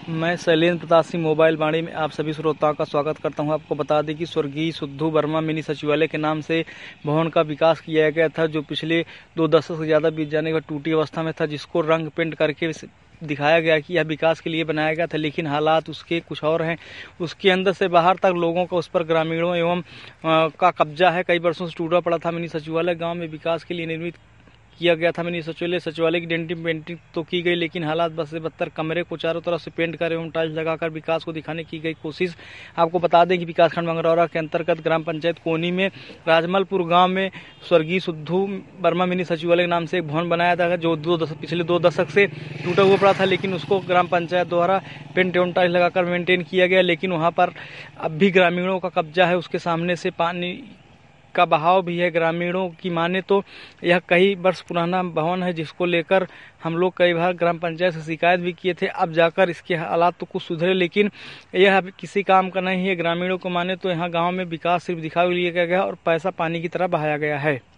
मैं शैलेंद्र प्रताप सिंह मोबाइल वाणी में आप सभी श्रोताओं का स्वागत करता हूं। आपको बता दें कि स्वर्गीय सुद्धू वर्मा मिनी सचिवालय के नाम से भवन का विकास किया गया था, जो पिछले 2 दशक से ज़्यादा बीत जाने के बाद टूटी अवस्था में था, जिसको रंग पेंट करके दिखाया गया कि यह विकास के लिए बनाया गया था, लेकिन हालात उसके कुछ और हैं। उसके अंदर से बाहर तक लोगों का उस पर ग्रामीणों एवं का कब्जा है। कई वर्षों से टूटा पड़ा था मिनी सचिवालय। गाँव में विकास के लिए निर्मित किया गया था मिनी सचिवालय की डेंटिंग पेंटिंग तो की गई, लेकिन हालात बद से बदतर। कमरे को चारों तरफ से पेंट कर एवं टाइल्स लगाकर विकास को दिखाने की गई कोशिश। आपको बता दें कि विकासखंड मंगरौरा के अंतर्गत ग्राम पंचायत कोनी में राजमलपुर गांव में स्वर्गीय सुद्धू वर्मा मिनी सचिवालय के नाम से एक भवन बनाया था, जो पिछले 2 दशक से टूटा हुआ पड़ा था, लेकिन उसको ग्राम पंचायत द्वारा पेंट एवं टाइल्स लगाकर मेंटेन किया गया। लेकिन वहाँ पर अब भी ग्रामीणों का कब्जा है। उसके सामने से पानी का बहाव भी है। ग्रामीणों की माने तो यह कई वर्ष पुराना भवन है, जिसको लेकर हम लोग कई बार ग्राम पंचायत से शिकायत भी किए थे। अब जाकर इसके हालात तो कुछ सुधरे, लेकिन यह किसी काम का नहीं है। ग्रामीणों को माने तो यहाँ गांव में विकास सिर्फ दिखावे लिए गया है और पैसा पानी की तरह बहाया गया है।